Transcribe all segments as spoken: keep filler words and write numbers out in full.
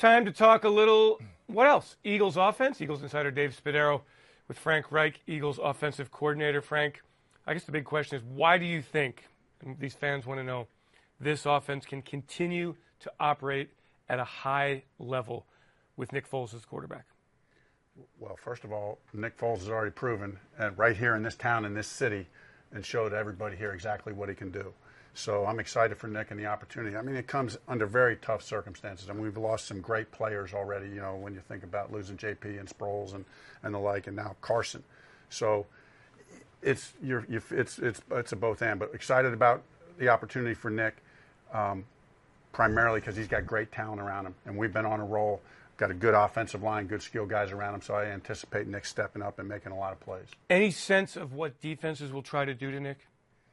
time to talk a little, what else? Eagles offense. Eagles insider Dave Spadaro with Frank Reich, Eagles offensive coordinator. Frank, I guess the big question is, why do you think, and these fans want to know, this offense can continue to operate at a high level with Nick Foles as quarterback? Well, first of all, Nick Foles has already proven, and right here in this town, in this city, and showed everybody here exactly what he can do. So I'm excited for Nick and the opportunity. I mean, it comes under very tough circumstances. I mean, we've lost some great players already, you know, when you think about losing J P and Sproles and, and the like, and now Carson. So it's you're, you're, it's it's it's a both and, but excited about the opportunity for Nick, um, primarily because he's got great talent around him, and we've been on a roll. Got a good offensive line, good skill guys around him, so I anticipate Nick stepping up and making a lot of plays. Any sense of what defenses will try to do to Nick?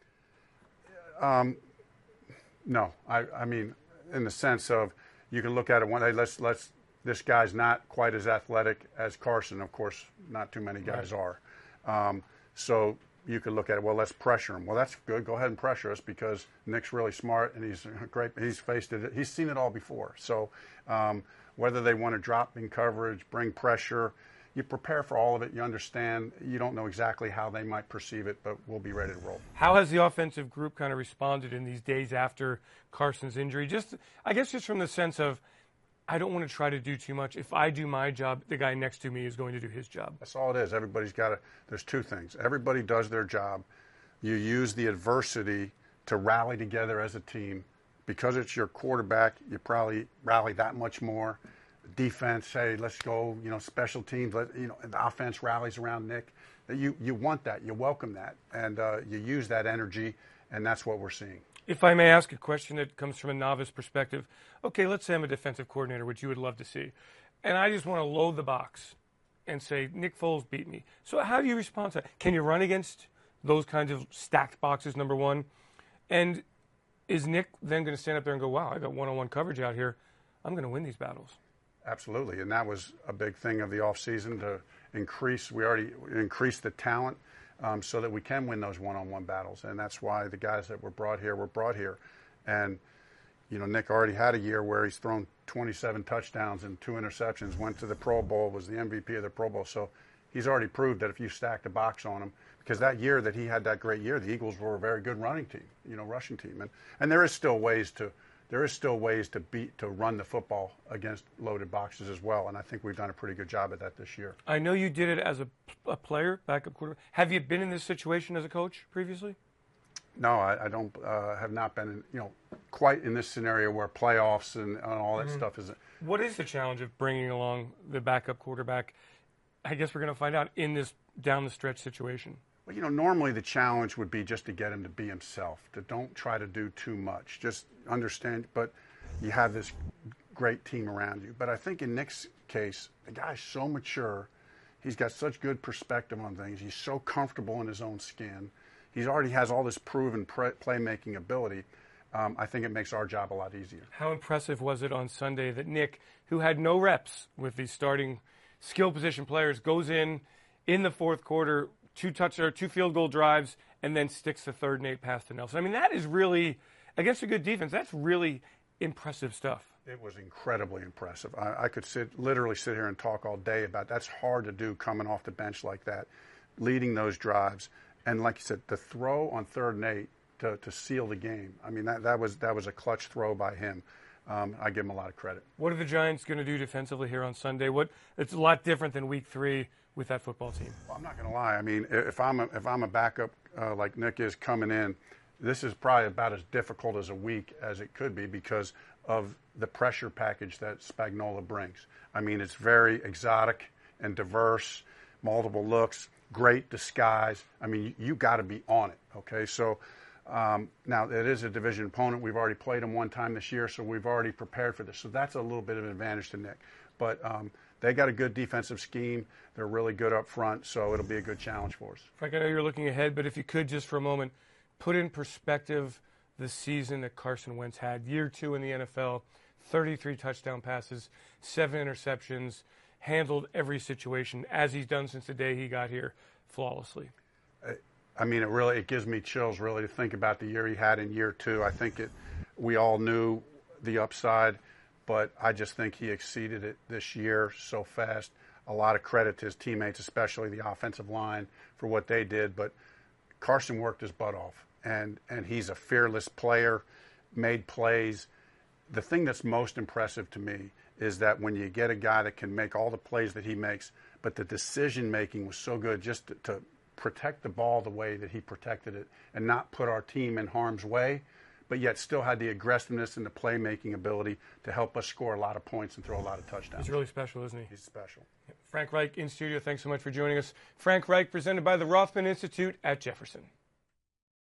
Um, no, I, I mean, in the sense of you can look at it one day. Let's let's. This guy's not quite as athletic as Carson. Of course, not too many guys right. are. Um, so you could look at it. Well, let's pressure him. Well, that's good. Go ahead and pressure us because Nick's really smart and he's great. He's faced it. He's seen it all before. So um, whether they want to drop in coverage, bring pressure. You prepare for all of it. You understand. You don't know exactly how they might perceive it, but we'll be ready to roll. How has the offensive group kind of responded in these days after Carson's injury? Just, I guess, just from the sense of, I don't want to try to do too much. If I do my job, the guy next to me is going to do his job. That's all it is. Everybody's got to. There's two things. Everybody does their job. You use the adversity to rally together as a team. Because it's your quarterback, you probably rally that much more. Defense, hey, let's go, you know, special teams, let, you know, the offense rallies around Nick. You you want that, you welcome that, and uh, you use that energy, and that's what we're seeing. If I may ask a question that comes from a novice perspective, okay, let's say I'm a defensive coordinator, which you would love to see, and I just want to load the box and say, Nick Foles beat me. So how do you respond to that? Can you run against those kinds of stacked boxes, number one? And is Nick then going to stand up there and go, wow, I got one-on-one coverage out here. I'm going to win these battles? Absolutely, and that was a big thing of the offseason to increase. We already increased the talent um, so that we can win those one-on-one battles, and that's why the guys that were brought here were brought here. And you know, Nick already had a year where he's thrown twenty-seven touchdowns and two interceptions. Went to the Pro Bowl, was the M V P of the Pro Bowl. So he's already proved that if you stack the box on him, because that year that he had that great year, the Eagles were a very good running team, you know, rushing team, and and there is still ways to. There is still ways to beat, to run the football against loaded boxes as well, and I think we've done a pretty good job at that this year. I know you did it as a, a player, backup quarterback. Have you been in this situation as a coach previously? No, I, I don't. Uh, have not been, in, you know, quite in this scenario where playoffs and, and all that mm-hmm. stuff is. What is the challenge of bringing along the backup quarterback? I guess we're going to find out in this down the stretch situation. Well, you know, normally the challenge would be just to get him to be himself, to don't try to do too much, just understand, but you have this great team around you. But I think in Nick's case, the guy's so mature, he's got such good perspective on things, he's so comfortable in his own skin, he already has all this proven pre- playmaking ability. Um, I think it makes our job a lot easier. How impressive was it on Sunday that Nick, who had no reps with these starting skill position players, goes in in the fourth quarter, two touch or two field goal drives, and then sticks the third and eight pass to Nelson. I mean, that is really, against a good defense, that's really impressive stuff. It was incredibly impressive. I, I could sit, literally sit here and talk all day about that's hard to do coming off the bench like that, leading those drives. And like you said, the throw on third and eight to, to seal the game. I mean, that, that was that was a clutch throw by him. Um, I give him a lot of credit. What are the Giants going to do defensively here on Sunday? What it's a lot different than week three with that football team. Well, I'm not going to lie. I mean, if I'm a, if I'm a backup uh, like Nick is coming in, this is probably about as difficult as a week as it could be because of the pressure package that Spagnuolo brings. I mean, it's very exotic and diverse, multiple looks, great disguise. I mean, you, you got to be on it. Okay, so. Um, now, it is a division opponent. We've already played them one time this year, so we've already prepared for this. So that's a little bit of an advantage to Nick. But um, they got a good defensive scheme. They're really good up front, so it'll be a good challenge for us. Frank, I know you're looking ahead, but if you could just for a moment put in perspective the season that Carson Wentz had. Year two in the N F L, thirty-three touchdown passes, seven interceptions, handled every situation, as he's done since the day he got here, flawlessly. Uh, I mean, it really it gives me chills really to think about the year he had in year two. I think it. We all knew the upside, but I just think he exceeded it this year so fast. A lot of credit to his teammates, especially the offensive line, for what they did. But Carson worked his butt off, and, and he's a fearless player, made plays. The thing that's most impressive to me is that when you get a guy that can make all the plays that he makes, but the decision-making was so good just to, to protect the ball the way that he protected it and not put our team in harm's way, but yet still had the aggressiveness and the playmaking ability to help us score a lot of points and throw a lot of touchdowns. He's really special, isn't he? He's special. Frank Reich in studio. Thanks so much for joining us. Frank Reich, presented by the Rothman Institute at Jefferson.